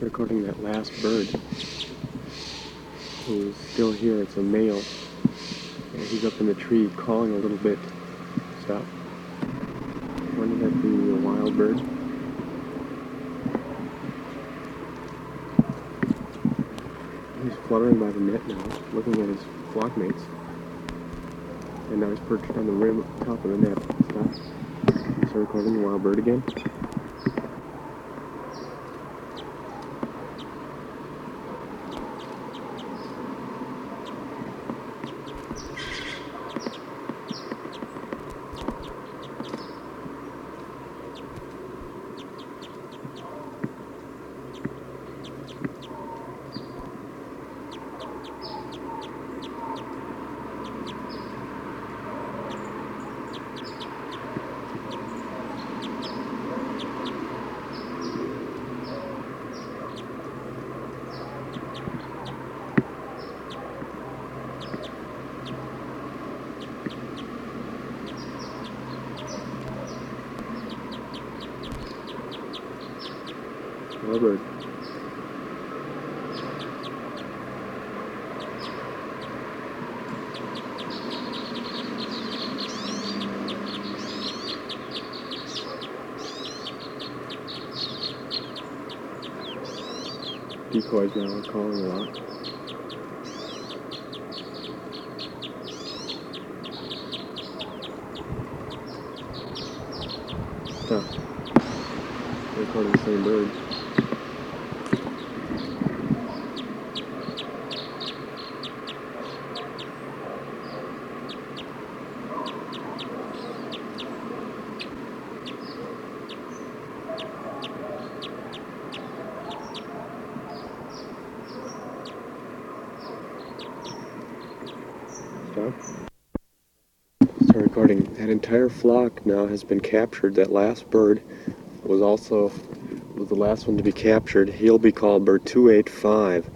recording that last bird who's still here. It's a male, and he's up in the tree calling a little bit. Stop. Wouldn't that be a wild bird? He's fluttering by the net now, looking at his flock mates. And now he's perched on the rim top of the net. Stop. Start recording the wild bird again. Wild bird. Decoys now are calling a lot. Stop. Recording the same bird. Stop. Start recording. That entire flock now has been captured. That last bird was the last one to be captured. He'll be called bird 285.